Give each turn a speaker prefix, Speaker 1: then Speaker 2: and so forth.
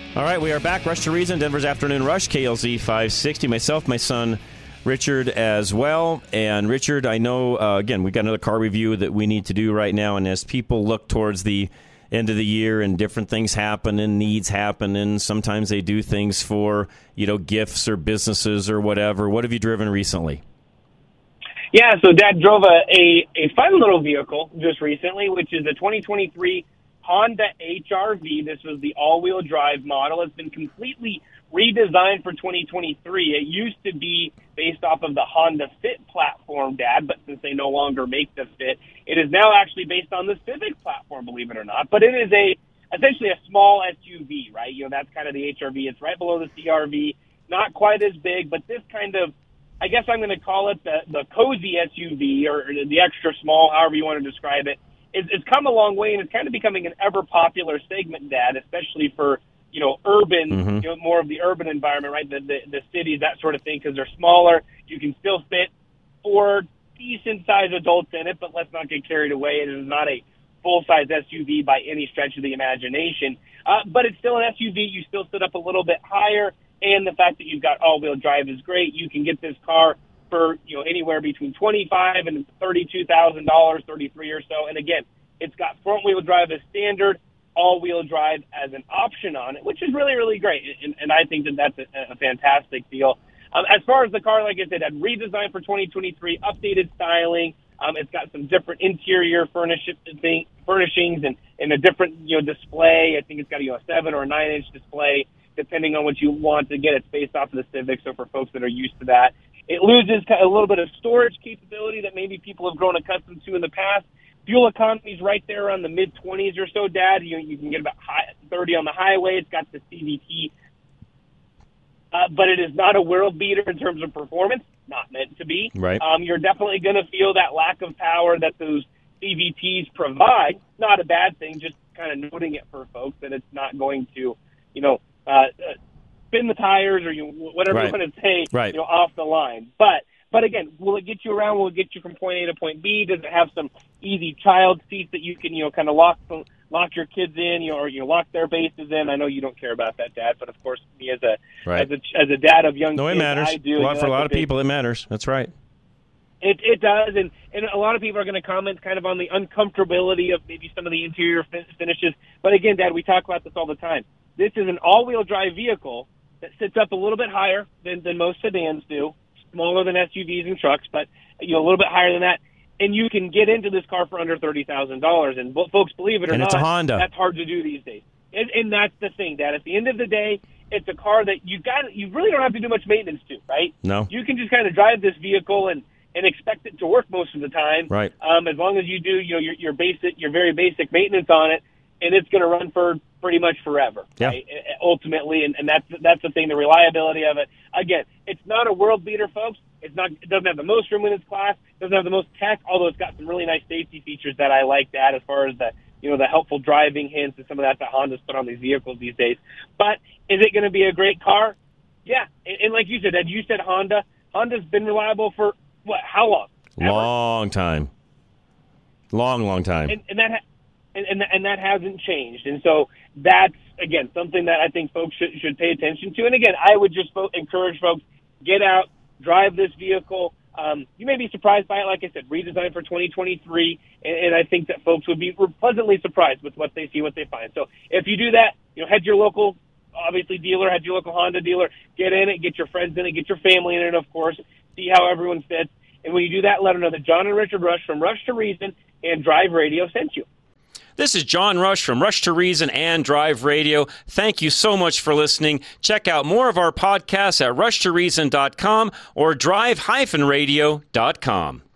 Speaker 1: All right, we are back. Rush to Reason, Denver's Afternoon Rush, KLZ 560. Myself, my son, Richard, as well. And Richard, I know, again, we've got another car review that we need to do right now. And as people look towards the end of the year and different things happen and needs happen, and sometimes they do things for, gifts or businesses or whatever. What have you driven recently?
Speaker 2: Yeah, so Dad drove a fun little vehicle just recently, which is a 2023 Honda HR-V. This was the all-wheel drive model. It's been completely redesigned for 2023. It used to be based off of the Honda Fit platform, Dad, but since they no longer make the Fit, it is now actually based on the Civic platform, believe it or not. But it is essentially a small SUV, right? That's kind of the HR-V. It's right below the CR-V, not quite as big, but this kind of, I guess I'm going to call it the cozy SUV or the extra small, however you want to describe it. It's come a long way, and it's kind of becoming an ever popular segment, Dad, especially for, urban, more of the urban environment, right? The cities, that sort of thing, because they're smaller. You can still fit 4 decent-sized adults in it, but let's not get carried away. It is not a full-size SUV by any stretch of the imagination. But it's still an SUV. You still sit up a little bit higher, and the fact that you've got all-wheel drive is great. You can get this car for anywhere between $25,000 and $32,000, $33,000 or so. And again, it's got front-wheel drive as standard, all-wheel drive as an option on it, which is really, really great. And I think that that's a fantastic deal. As far as the car, like I said, redesigned for 2023, updated styling. It's got some different interior furnishings and a different display. I think it's got a 7 or a 9-inch display, depending on what you want to get. It's based off of the Civic, so for folks that are used to that. It loses a little bit of storage capability that maybe people have grown accustomed to in the past. Fuel economy is right there around the mid-20s or so, Dad. You can get about 30 on the highway. It's got the CVT. But it is not a world beater in terms of performance. Not meant to be.
Speaker 1: Right.
Speaker 2: You're definitely going to feel that lack of power that those CVTs provide. Not a bad thing, just kind of noting it for folks that it's not going to, spin the tires or whatever you want to say, off the line. But again, will it get you around? Will it get you from point A to point B? Does it have some easy child seats that you can, kind of lock your kids in, or lock their bases in? I know you don't care about that, Dad, but of course, me as a dad of young kids,
Speaker 1: it matters.
Speaker 2: I do.
Speaker 1: For a lot of people, it matters. That's right.
Speaker 2: It does, and a lot of people are going to comment kind of on the uncomfortability of maybe some of the interior finishes. But again, Dad, we talk about this all the time. This is an all-wheel drive vehicle that sits up a little bit higher than most sedans do, smaller than SUVs and trucks, but a little bit higher than that. And you can get into this car for under $30,000. And folks, believe it or not,
Speaker 1: it's a Honda.
Speaker 2: That's hard to do these days. And that's the thing, Dad. At the end of the day, it's a car that you really don't have to do much maintenance to, right?
Speaker 1: No.
Speaker 2: You can just kind of drive this vehicle and expect it to work most of the time.
Speaker 1: Right.
Speaker 2: As long as you do, your very basic maintenance on it, and it's going to run for pretty much forever, right? Ultimately, and that's the thing, the reliability of it. Again, it's not a world beater, folks. It doesn't have the most room in its class, doesn't have the most tech, although it's got some really nice safety features that I like, that as far as the helpful driving hints and some of that Honda's put on these vehicles these days. But is it going to be a great car? Yeah. And like you said, Ed, you said Honda's been reliable for how long?
Speaker 1: Long time. Long time.
Speaker 2: And that hasn't changed. And so that's, again, something that I think folks should pay attention to. And again, I would just encourage folks, get out, drive this vehicle. You may be surprised by it. Like I said, redesigned for 2023. And I think that folks would be pleasantly surprised with what they see, what they find. So if you do that, head to your local, obviously, dealer, head to your local Honda dealer, get in it, get your friends in it, get your family in it, of course, see how everyone fits. And when you do that, let them know that John and Richard Rush from Rush to Reason and Drive Radio sent you.
Speaker 1: This is John Rush from Rush to Reason and Drive Radio. Thank you so much for listening. Check out more of our podcasts at rushtoreason.com or drive-radio.com.